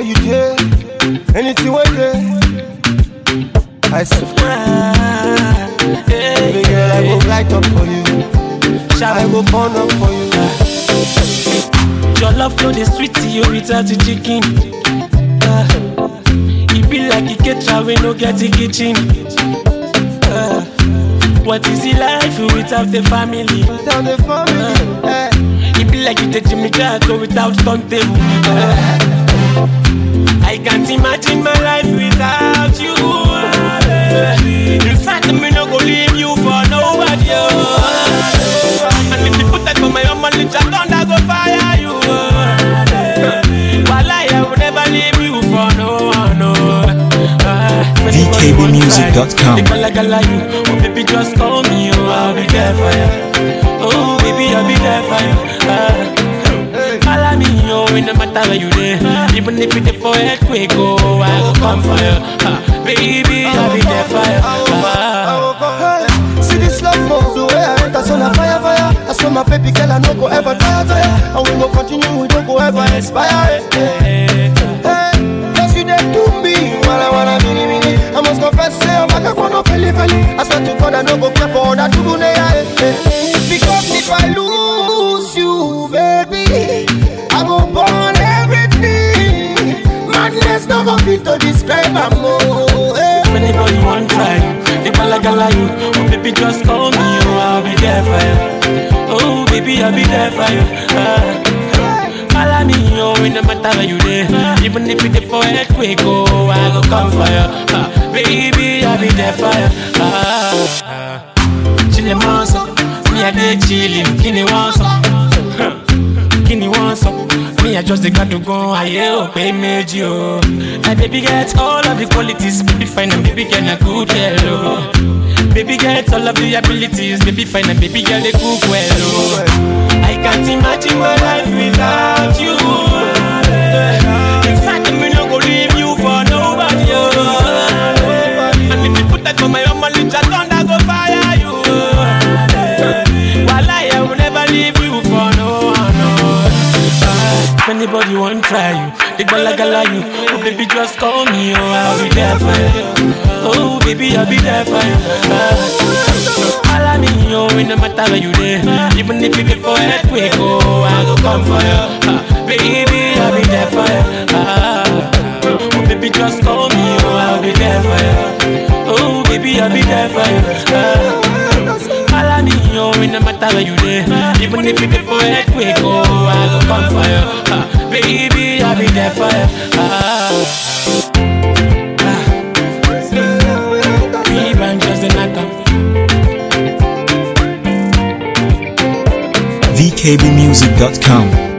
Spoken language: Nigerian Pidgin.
you did, anything where you I swear, baby girl, I go light up for you. I go burn up for you. Your love flow the sweet to you without the chicken. It be like a caterer when no get a kitchen. What is it like without the family? Without the family, it be like you take Jimmy Jato without turntable. I can't imagine my life without you. In fact, me no go leave you for nobody. And if you put that for my own money, I go fire you. While I will never leave you for no one. VKBmusic.com. Oh baby, just call me, oh I'll be there for you. Oh baby, I'll be there for you. Follow me, oh, it no matter where you there. Even if it's for earthquake, oh, I will come for you. Baby, I'll be there for you. See this love move, the way I enter, so na fire, fire. I saw my baby girl, I no go ever tire, tire. And we go continue, we don't go ever expire. Just you there to me, wanna mini. I must confess, say I'm like a one of feli. I swear to God, I no go care for that to do. Because if I lose you, baby, I go burn everything. Madness never fit to describe my mood. If anybody want try, if I like you, oh baby just call me, oh I'll be there for you. Oh baby, I'll be there for you. Follow me, oh it no matter where you there. Even if it's for earthquake, oh I go come for you. Baby, I'll be there for you. Chillin' monster, me a day chillin', kini want some. Kini want some. Me I just got to go, I pay major. Oh. My baby gets all of the qualities, baby fine and baby girl a good hello. Baby gets all of the abilities, baby fine and baby girl they cook well. Oh. I can't imagine my life without you. In fact, I'm not gonna leave you for nobody. Oh. And if you put that for my own money, I don't go fire you. While I will never leave you for no one. If anybody want try you, they gala you. Oh baby, just call me, oh I'll be there for you. Oh baby, I'll be there for you. Follow me, oh it no matter where you there. Even if you get for earthquake, oh I go come for you. Baby, I'll be there for you. Oh baby, just call me, oh I'll be there for you. Oh baby, I'll be there for you. Follow me, oh, it no matter where you there. Even if you get for earthquake, oh, I go come for you. Baby, I'll be there for you. Even just a knock. VKBmusic.com.